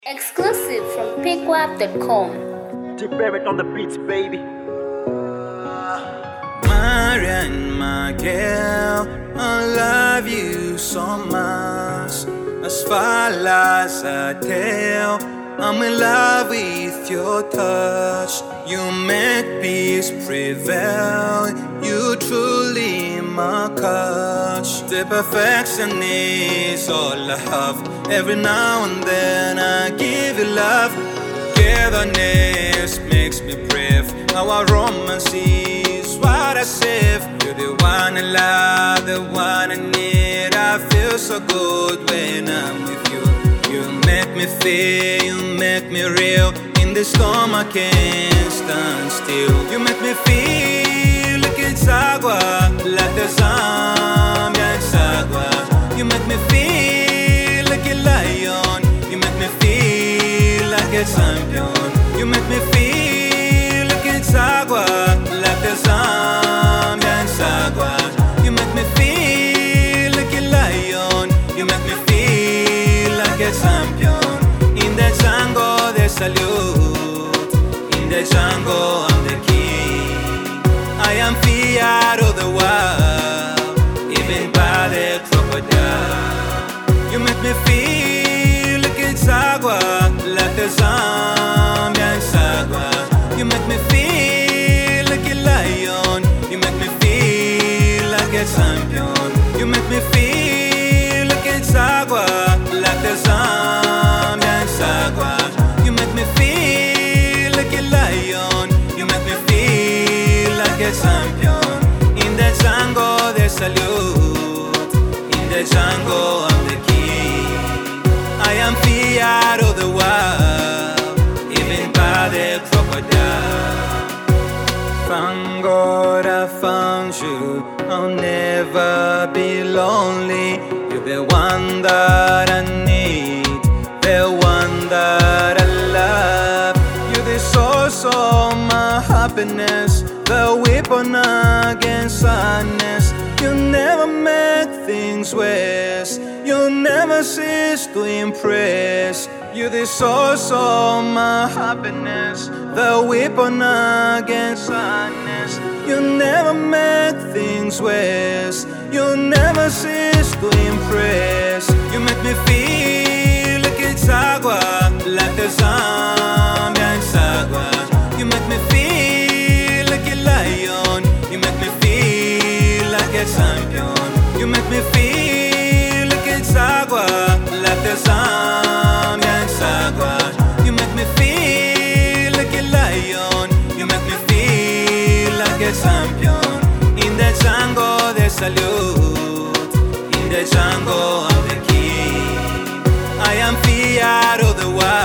Exclusive from pickwap.com. Deep Barrett on the beats, baby. Marian, my girl, I love you so much. As far as I tell, I'm in love with your touch. You make peace prevail. You truly my coach. The perfection is all I have. Every now and then I give you love. Togetherness makes me brave. Our romance is what I save. You're the one I love, the one I need. I feel so good when I'm with you. You make me feel, you make me real. In the storm I can't stand still. You make me feel like it's agua, like the Zambia it's agua. You make me feel like a lion. You make me feel like a champion. You make me feel like it's agua, like the Zambia it's agua. You make me feel like a lion. You make me feel like a champion. In the jungle they salute. In the jungle I'm the king. I am feared of the wild, even by the crocodile. You make me feel like it's agua, like the Zambia it's agua. You make me feel like a lion. You make me feel like a champion. You make me feel like it's agua, like the Zambia it's agua. You make me feel like a lion. You make me feel like a champion. In the jungle they salute. In the jungle I'm the king. I am feared of the wild, even by the crocodile. Thank God I found you. I'll never be lonely. You're the one that I need, the one that I love. You're the source of my happiness, the weapon against sadness. You never make things worse. You never cease to impress. You're the source of my happiness, the weapon against sadness. You never make things worse. You never cease to impress. You make me feel like it's agua, like the Zambia it's agua. You make me feel like a lion. You make me feel like a champion. You make me feel like it's agua, like the Zambia it's agua. You make me feel like a lion. You make me feel like a champion. In the jungle they salute. In the jungle I'm the king. I am feared of the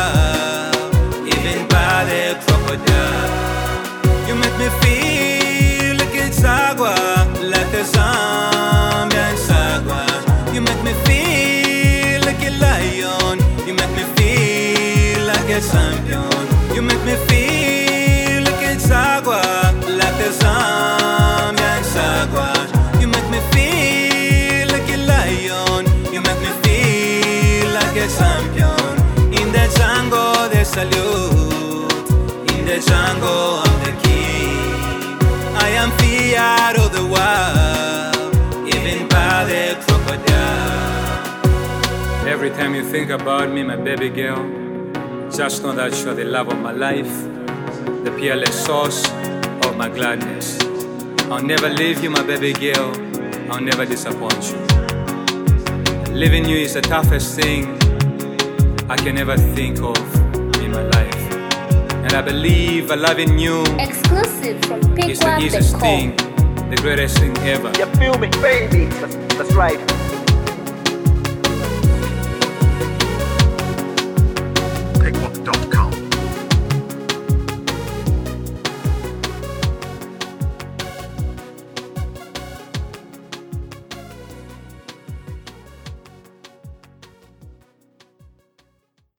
wild, even by the crocodile. You make me feel like it's agua, like the Zambia it's agua. You make me feel like a lion. You make me feel like a champion. You make me feel like it's agua, like the Zambia it's agua. You make me feel like a lion. You make me feel like a champion. In the jungle they salute. In the jungle I'm the king. I am feared of the wild, even by the crocodile. Every time you think about me, my baby girl, just know that you're the love of my life, the peerless source of my gladness. I'll never leave you, my baby girl. I'll never disappoint you. Leaving you is the toughest thing I can ever think of in my life. And I believe loving you Exclusive from is the easiest pickwap.com. thing, the greatest thing ever. You feel me, baby? That's right.